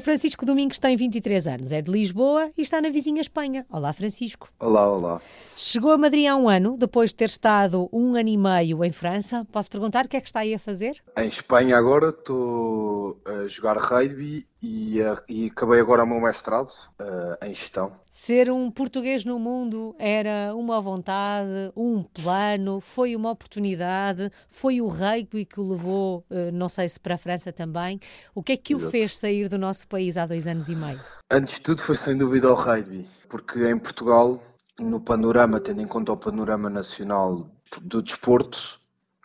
Francisco Domingos tem 23 anos, é de Lisboa e está na vizinha Espanha. Olá, Francisco. Olá, olá. Chegou a Madrid há um ano, depois de ter estado um ano e meio em França. Posso perguntar o que é que está aí a fazer? Em Espanha agora estou a jogar rugby e acabei agora o meu mestrado em gestão. Ser um português no mundo era uma vontade, um plano, foi uma oportunidade, foi o rugby que o levou, não sei se para a França também. O que é que o Exato. fez sair do nosso país há 2 anos e meio? Antes de tudo foi sem dúvida o rugby, porque em Portugal, no panorama, tendo em conta o panorama nacional do desporto,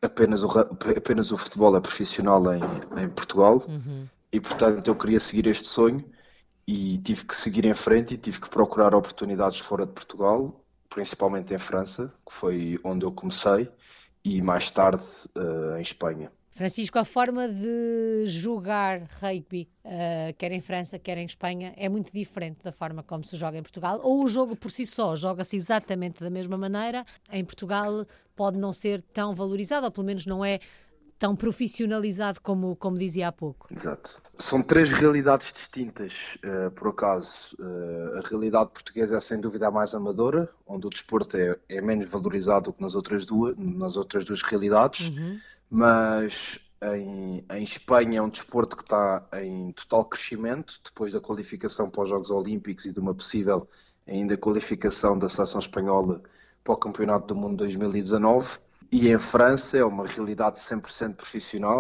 apenas o futebol é profissional em Portugal Uhum. e portanto eu queria seguir este sonho e tive que seguir em frente e tive que procurar oportunidades fora de Portugal, principalmente em França, que foi onde eu comecei, e mais tarde em Espanha. Francisco, a forma de jogar rugby, quer em França, quer em Espanha, é muito diferente da forma como se joga em Portugal. Ou o jogo por si só joga-se exatamente da mesma maneira. Em Portugal pode não ser tão valorizado, ou pelo menos não é tão profissionalizado como dizia há pouco. Exato. São três realidades distintas, por acaso. A realidade portuguesa é sem dúvida a mais amadora, onde o desporto é menos valorizado que nas outras duas realidades. Uhum. Mas em Espanha é um desporto que está em total crescimento, depois da qualificação para os Jogos Olímpicos e de uma possível ainda qualificação da seleção espanhola para o Campeonato do Mundo 2019. E em França é uma realidade 100% profissional,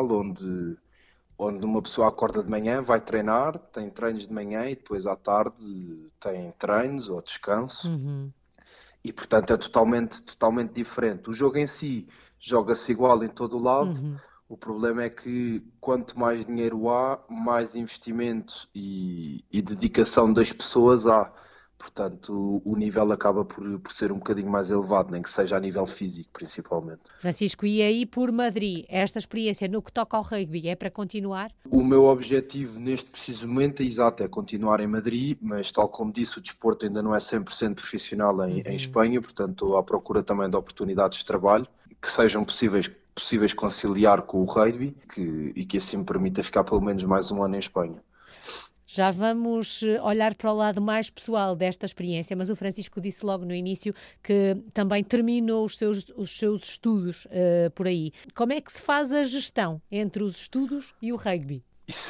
onde uma pessoa acorda de manhã, vai treinar, tem treinos de manhã e depois à tarde tem treinos ou descanso. Uhum. E portanto é totalmente diferente. O jogo em si joga-se igual em todo o lado. Uhum. O problema é que quanto mais dinheiro há, mais investimento e dedicação das pessoas há. Portanto, o nível acaba por ser um bocadinho mais elevado, nem que seja a nível físico, principalmente. Francisco, e aí por Madrid, esta experiência no que toca ao rugby é para continuar? O meu objetivo neste preciso momento é exato, é continuar em Madrid, mas tal como disse, o desporto ainda não é 100% profissional em Uhum. Espanha, portanto estou à procura também de oportunidades de trabalho que sejam possíveis conciliar com o rugby e que assim me permita ficar pelo menos mais um ano em Espanha. Já vamos olhar para o lado mais pessoal desta experiência, mas o Francisco disse logo no início que também terminou os seus estudos por aí. Como é que se faz a gestão entre os estudos e o rugby? Isso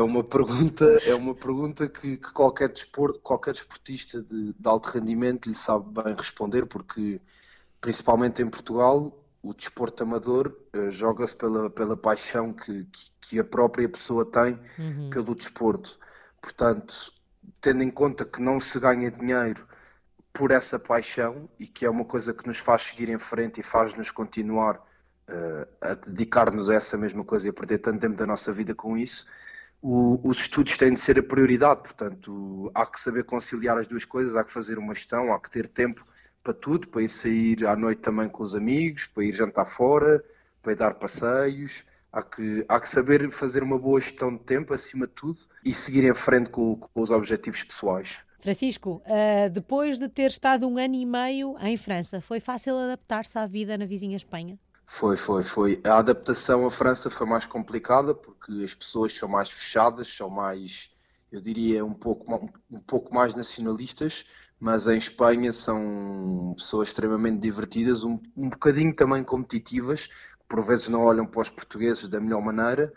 é uma pergunta que qualquer desportista de alto rendimento lhe sabe bem responder, porque principalmente em Portugal, o desporto amador joga-se pela paixão que a própria pessoa tem Uhum. pelo desporto. Portanto, tendo em conta que não se ganha dinheiro por essa paixão e que é uma coisa que nos faz seguir em frente e faz-nos continuar a dedicar-nos a essa mesma coisa e a perder tanto tempo da nossa vida com isso, os estudos têm de ser a prioridade. Portanto, há que saber conciliar as duas coisas, há que fazer uma gestão, há que ter tempo para tudo, para ir sair à noite também com os amigos, para ir jantar fora, para ir dar passeios. Há que saber fazer uma boa gestão de tempo, acima de tudo, e seguir em frente com os objetivos pessoais. Francisco, depois de ter estado um ano e meio em França, foi fácil adaptar-se à vida na vizinha Espanha? Foi. A adaptação à França foi mais complicada porque as pessoas são mais fechadas, são mais, eu diria, um pouco mais nacionalistas, mas em Espanha são pessoas extremamente divertidas, um bocadinho também competitivas, que por vezes não olham para os portugueses da melhor maneira,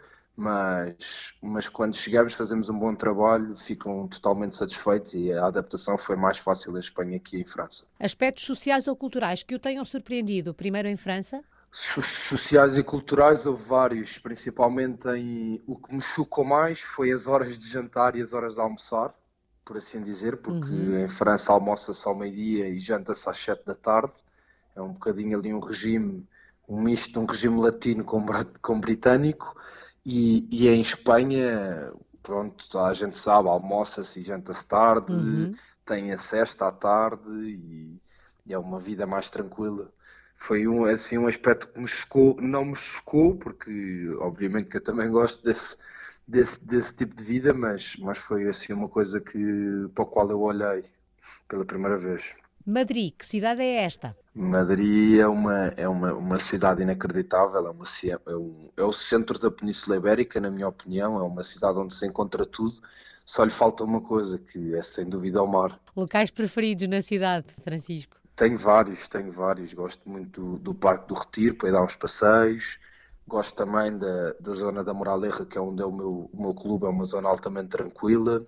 mas quando chegamos fazemos um bom trabalho, ficam totalmente satisfeitos e a adaptação foi mais fácil em Espanha que em França. Aspectos sociais ou culturais que o tenham surpreendido, primeiro em França? Sociais e culturais houve vários, principalmente o que me chocou mais foi as horas de jantar e as horas de almoçar, por assim dizer, porque Uhum. em França almoça-se ao meio-dia e janta-se às 7 da tarde. É um bocadinho ali um regime, um misto de um regime latino com britânico. E em Espanha, pronto, a gente sabe, almoça-se e janta-se tarde, Uhum. tem a sesta à tarde e é uma vida mais tranquila. Foi assim, um aspecto que me chocou, não me chocou, porque obviamente que eu também gosto desse tipo de vida, mas foi assim uma coisa para o qual eu olhei pela primeira vez. Madrid, que cidade é esta? Madrid é uma cidade inacreditável, é o centro da Península Ibérica, na minha opinião, é uma cidade onde se encontra tudo, Só lhe falta uma coisa, que é sem dúvida o mar. Locais preferidos na cidade, Francisco? Tenho vários, tenho vários. Gosto muito do Parque do Retiro para ir dar uns passeios. Gosto também da zona da Moraleja, que é onde é o meu clube, é uma zona altamente tranquila.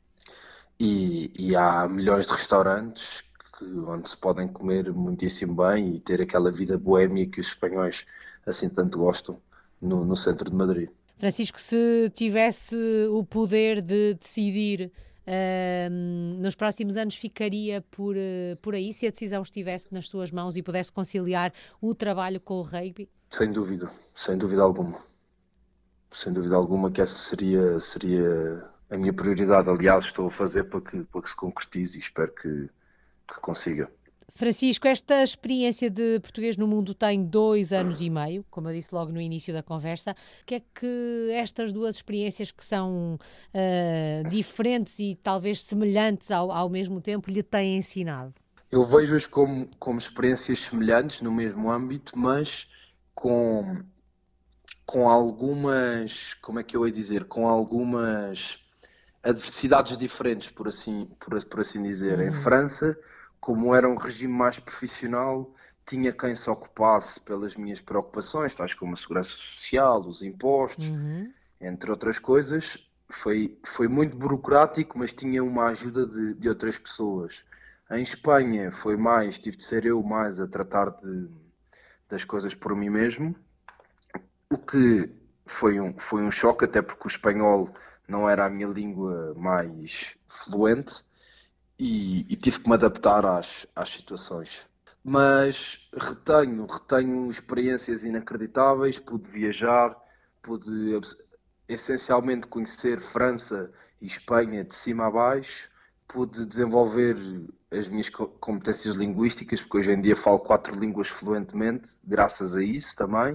E há milhões de restaurantes onde se podem comer muitíssimo bem e ter aquela vida boémia que os espanhóis assim tanto gostam no centro de Madrid. Francisco, se tivesse o poder de decidir, nos próximos anos ficaria por aí, se a decisão estivesse nas suas mãos e pudesse conciliar o trabalho com o rugby? Sem dúvida alguma. Sem dúvida alguma que essa seria a minha prioridade. Aliás, estou a fazer para que se concretize e espero que consiga. Francisco, esta experiência de português no mundo tem 2 anos e meio, como eu disse logo no início da conversa. O que é que estas duas experiências, que são diferentes e talvez semelhantes ao mesmo tempo, lhe têm ensinado? Eu vejo-as como experiências semelhantes no mesmo âmbito, mas com, com algumas, como é que eu ia dizer, com algumas adversidades diferentes, por assim dizer. Em Uhum, França, como era um regime mais profissional, tinha quem se ocupasse pelas minhas preocupações, tais como a segurança social, os impostos, uhum. entre outras coisas. Foi muito burocrático, mas tinha uma ajuda de outras pessoas. Em Espanha tive de ser eu mais a tratar das coisas por mim mesmo, o que foi um choque, até porque o espanhol não era a minha língua mais fluente e tive que me adaptar às situações. Mas retenho experiências inacreditáveis, pude viajar, pude essencialmente conhecer França e Espanha de cima a baixo, pude desenvolver as minhas competências linguísticas, porque hoje em dia falo 4 línguas fluentemente, graças a isso também,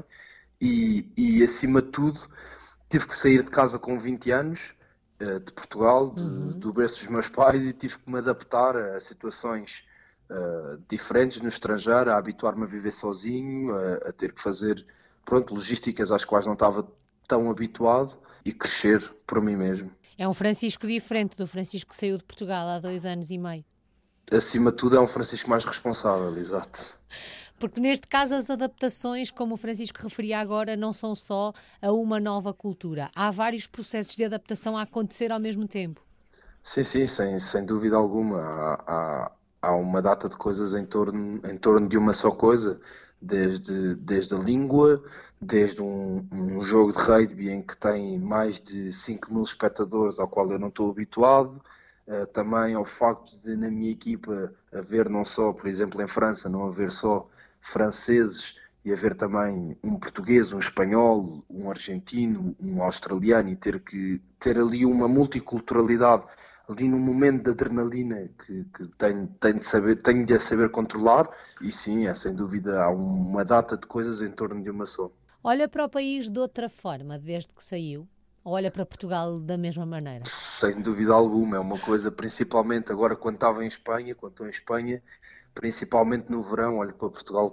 e acima de tudo tive que sair de casa com 20 anos, de Portugal, Uhum. do berço dos meus pais, e tive que me adaptar a situações diferentes no estrangeiro, a habituar-me a viver sozinho, a ter que fazer, pronto, logísticas às quais não estava tão habituado e crescer por mim mesmo. É um Francisco diferente do Francisco que saiu de Portugal há 2 anos e meio. Acima de tudo é um Francisco mais responsável, exato. Porque neste caso as adaptações, como o Francisco referia agora, não são só a uma nova cultura. Há vários processos de adaptação a acontecer ao mesmo tempo. Sim, sim, sem dúvida alguma. Há uma data de coisas em torno de uma só coisa, desde a língua, desde um jogo de rugby em que tem mais de 5.000 espectadores, ao qual eu não estou habituado, também ao facto de na minha equipa haver não só, por exemplo, em França, não haver só franceses e haver também um português, um espanhol, um argentino, um australiano e ter que ter ali uma multiculturalidade ali num momento de adrenalina que tenho de a saber controlar, e sim, é sem dúvida, há uma data de coisas em torno de uma só. Olha para o país de outra forma desde que saiu? Ou olha para Portugal da mesma maneira? Sem dúvida alguma, é uma coisa, principalmente agora quando estou em Espanha, principalmente no verão, olho para Portugal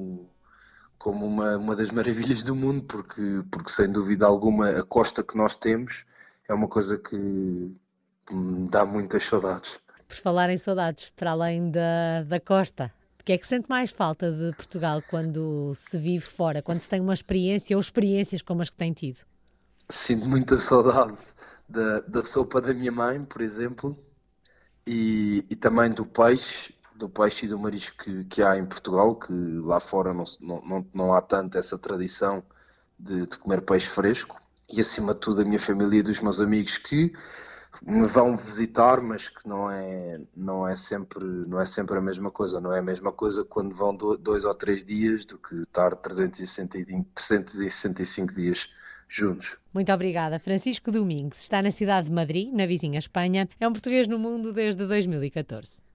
como uma das maravilhas do mundo, porque sem dúvida alguma a costa que nós temos é uma coisa que me dá muitas saudades. Por falar em saudades, para além da costa, o que é que sente mais falta de Portugal quando se vive fora, quando se tem uma experiência ou experiências como as que tem tido? Sinto muita saudade da sopa da minha mãe, por exemplo, e também do peixe e do marisco que há em Portugal, que lá fora não há tanto essa tradição de comer peixe fresco. E acima de tudo a minha família e dos meus amigos que me vão visitar, mas que não é sempre a mesma coisa. Não é a mesma coisa quando vão 2 ou 3 dias do que estar 365 dias juntos. Muito obrigada. Francisco Domingues está na cidade de Madrid, na vizinha Espanha. É um português no mundo desde 2014.